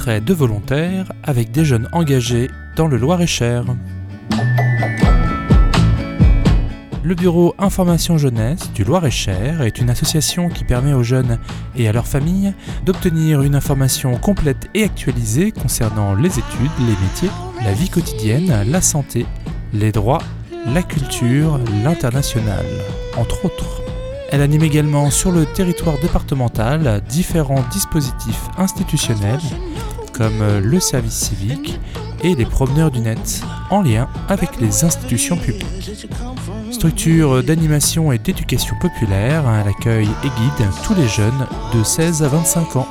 portraits de volontaires avec des jeunes engagés dans le Loir-et-Cher. Le Bureau Information Jeunesse du Loir-et-Cher est une association qui permet aux jeunes et à leurs familles d'obtenir une information complète et actualisée concernant les études, les métiers, la vie quotidienne, la santé, les droits, la culture, l'international, entre autres. Elle anime également sur le territoire départemental différents dispositifs institutionnels comme le service civique et les promeneurs du net, en lien avec les institutions publiques. Structure d'animation et d'éducation populaire, elle accueille et guide tous les jeunes de 16 à 25 ans.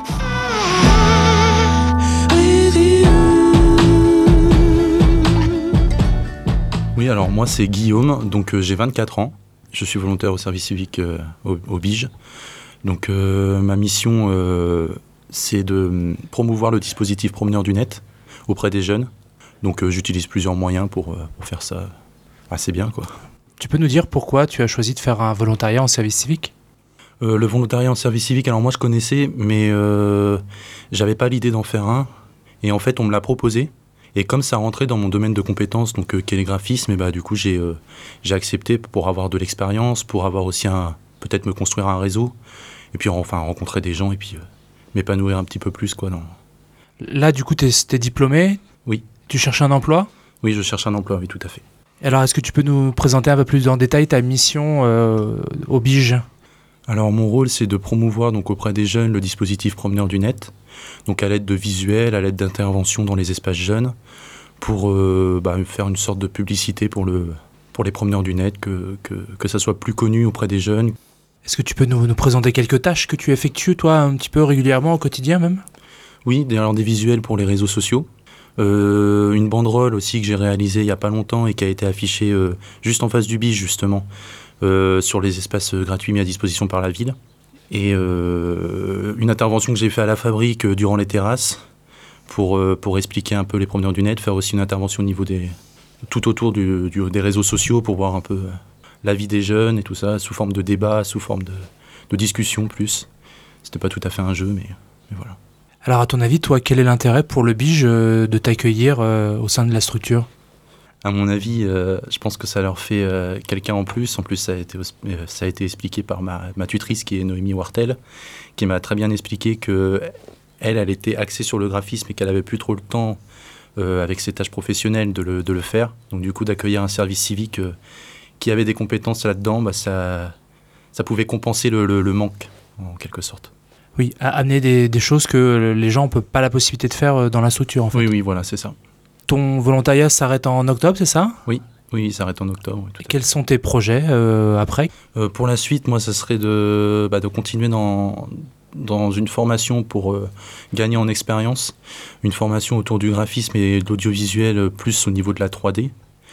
Oui, alors moi c'est Guillaume, donc j'ai 24 ans. Je suis volontaire au service civique au BIGE. Donc ma mission c'est de promouvoir le dispositif promeneur du net auprès des jeunes. Donc j'utilise plusieurs moyens pour faire ça assez bien, quoi. Tu peux nous dire pourquoi tu as choisi de faire un volontariat en service civique ? Le volontariat en service civique, alors moi je connaissais, mais j'avais pas l'idée d'en faire un. Et en fait on me l'a proposé. Et comme ça rentrait dans mon domaine de compétences, donc qui est le graphisme, et bah, du coup j'ai accepté pour avoir de l'expérience, pour avoir aussi peut-être me construire un réseau, et puis enfin rencontrer des gens, et puis m'épanouir un petit peu plus, quoi. Là du coup t'es diplômé ? Oui. Tu cherches un emploi ? Oui, je cherche un emploi, oui, tout à fait. Alors est-ce que tu peux nous présenter un peu plus en détail ta mission au BIGE ? Alors mon rôle c'est de promouvoir donc auprès des jeunes le dispositif promeneur du net, donc à l'aide de visuels, à l'aide d'interventions dans les espaces jeunes, pour faire une sorte de publicité pour les promeneurs du net, que ça soit plus connu auprès des jeunes. Est-ce que tu peux nous présenter quelques tâches que tu effectues toi un petit peu régulièrement au quotidien même ? Oui, alors des visuels pour les réseaux sociaux, une banderole aussi que j'ai réalisée il n'y a pas longtemps et qui a été affichée juste en face du BIGE justement, sur les espaces gratuits mis à disposition par la ville. Et une intervention que j'ai fait à la fabrique durant les terrasses pour expliquer un peu les promeneurs du net, faire aussi une intervention au niveau tout autour des réseaux sociaux pour voir un peu la vie des jeunes et tout ça, sous forme de débat, sous forme de discussion plus. C'était pas tout à fait un jeu, mais voilà. Alors à ton avis, toi, quel est l'intérêt pour le BIGE de t'accueillir au sein de la structure ? À mon avis, je pense que ça leur fait quelqu'un en plus. En plus, ça a été expliqué par ma tutrice, qui est Noémie Wartel, qui m'a très bien expliqué qu'elle était axée sur le graphisme et qu'elle n'avait plus trop le temps, avec ses tâches professionnelles, de le faire. Donc du coup, d'accueillir un service civique qui avait des compétences là-dedans, ça pouvait compenser le manque, en quelque sorte. Oui, à amener des choses que les gens n'ont pas la possibilité de faire dans la structure, en fait. Oui, voilà, c'est ça. Ton volontariat s'arrête en octobre, c'est ça ? Oui, il s'arrête en octobre. Oui, quels sont tes projets après ? Pour la suite, moi, ça serait de continuer dans une formation pour gagner en expérience, une formation autour du graphisme et de l'audiovisuel, plus au niveau de la 3D.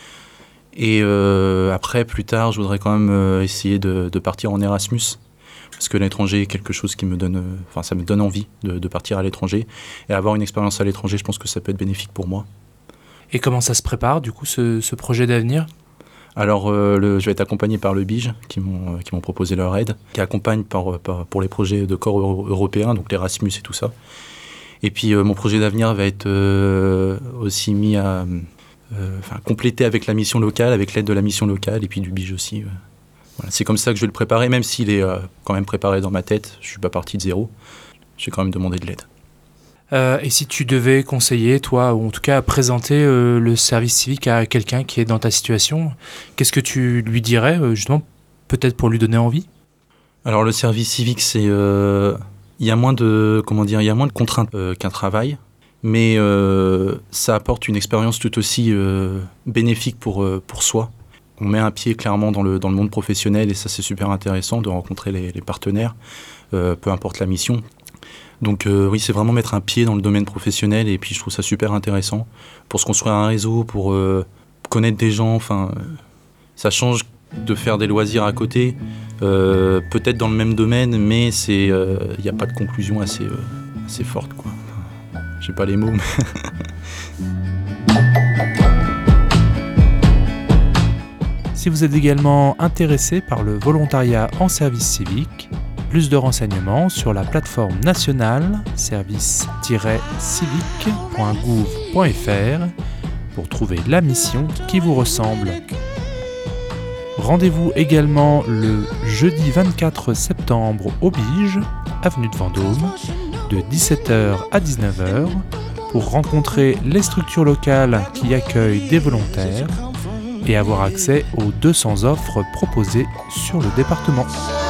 Et après, plus tard, je voudrais quand même essayer de partir en Erasmus, parce que l'étranger est quelque chose qui ça me donne envie de partir à l'étranger. Et avoir une expérience à l'étranger, je pense que ça peut être bénéfique pour moi. Et comment ça se prépare, du coup, ce projet d'avenir ? Alors, je vais être accompagné par le BIGE, qui m'ont proposé leur aide, qui accompagne pour les projets de corps européens, donc l'Erasmus et tout ça. Et puis, mon projet d'avenir va être aussi mis à compléter avec la mission locale, avec l'aide de la mission locale, et puis du BIGE aussi. Voilà. C'est comme ça que je vais le préparer, même s'il est quand même préparé dans ma tête. Je ne suis pas parti de zéro. J'ai quand même demandé de l'aide. Et si tu devais conseiller, toi, ou en tout cas présenter le service civique à quelqu'un qui est dans ta situation, qu'est-ce que tu lui dirais, justement, peut-être pour lui donner envie ? Alors le service civique, c'est il y a moins de contraintes qu'un travail, mais ça apporte une expérience tout aussi bénéfique pour soi. On met un pied clairement dans le monde professionnel et ça c'est super intéressant de rencontrer les partenaires, peu importe la mission. Donc oui, c'est vraiment mettre un pied dans le domaine professionnel et puis je trouve ça super intéressant pour se construire un réseau, pour connaître des gens. Enfin, ça change de faire des loisirs à côté, peut-être dans le même domaine, mais il n'y a pas de conclusion assez forte, quoi. Enfin, j'ai pas les mots. Mais Si vous êtes également intéressé par le volontariat en service civique, Plus de renseignements sur la plateforme nationale service-civique.gouv.fr pour trouver la mission qui vous ressemble. Rendez-vous également le jeudi 24 septembre au Bige, avenue de Vendôme, de 17h à 19h, pour rencontrer les structures locales qui accueillent des volontaires et avoir accès aux 200 offres proposées sur le département.